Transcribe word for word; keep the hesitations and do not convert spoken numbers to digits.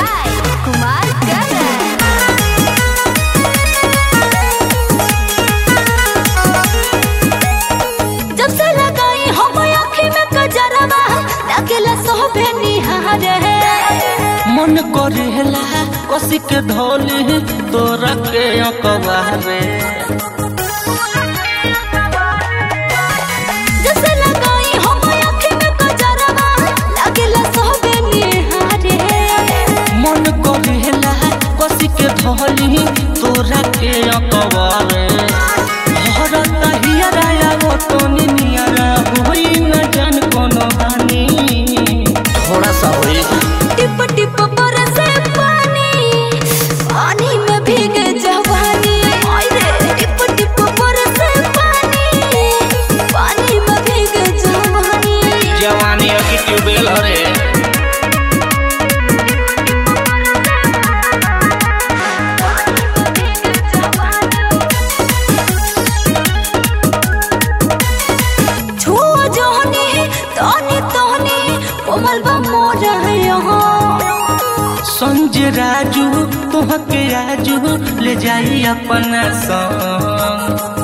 by Kumar Karan. जब से लगाई हम आँखी में कजरवा लगेला सोबे निहार मन करेला कसी के धोली तोरा के अकबारे जब से लगाई हम आँखी में कजरवा लगेला सोबे निहार मन करेला कसी के धोली तोरा के अकबारे हरता हियरा वो तो निनियारा होई न जान कोनो हानि थोड़ा सा होई टिप टिप बरसे पानी पानी में भीगे जवानी टिप टिप बरसे पानी पानी में भीगे जवानी जवानी की ट्यूबवेल रे छुआ जोहनी तोनी तोनी कोमल बा मोर यहाँ संजय राजू तुहके आजू ले जाई अपना संग।